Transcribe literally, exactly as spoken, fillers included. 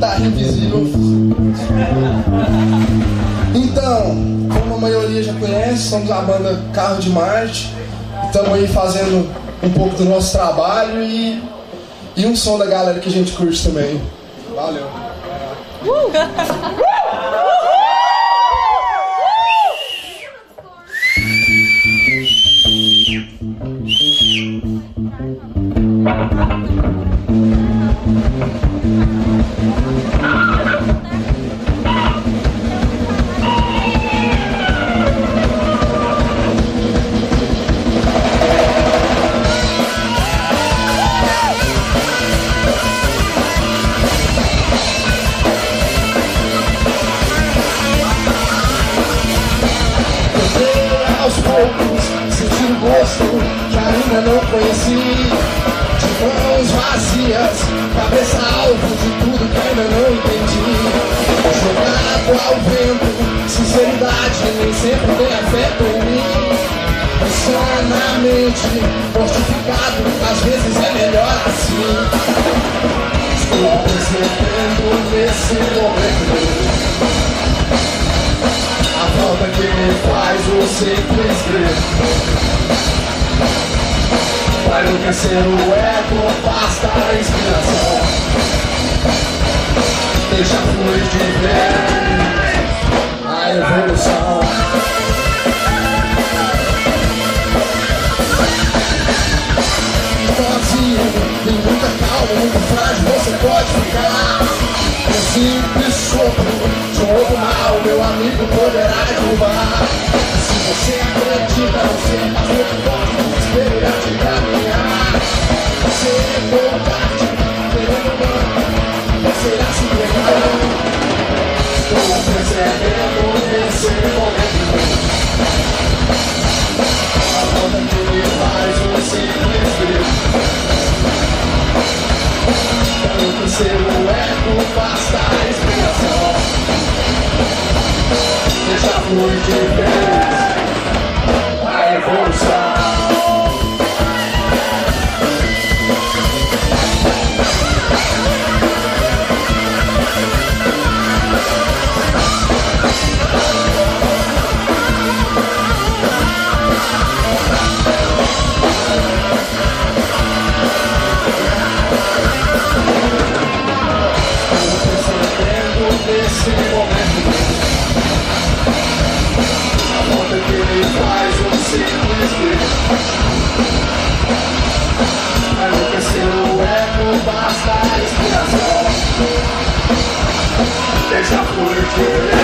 guitarra invisível. Então, como a maioria já conhece, somos a banda Carro de Marte. Estamos aí fazendo um pouco do nosso trabalho e, e um som da galera que a gente curte também. Valeu. Uh! Senti o gosto que ainda não conheci, de mãos vazias, cabeça alvo de tudo que ainda não entendi. Jogado ao vento, sinceridade nem sempre tem afeto em mim. Insanamente fortificado, às vezes é melhor assim. Estou percebendo nesse momento a falta que me faz o simples grito. Vai enlouquecer o eco, basta a inspiração. Deixa fluir de vez a evolução. Sozinho, tem muita calma, muito frágil, você pode ficar. Um simples sopro de um outro mal, meu amigo poderá derrubar. Se você acredita, você faz muito forte, esperar te caminhar. Você é vontade, querendo não, você irá se pegar. Estou percebendo nesse momento a volta que me faz um simples grito. Para enlouquecer o eco, basta a inspiração. Deixa fluir de vez a evolução. Nesse momento a volta que me faz um simples grito. Vai enlouquecer o eco, basta a inspiração. Deixa fluir de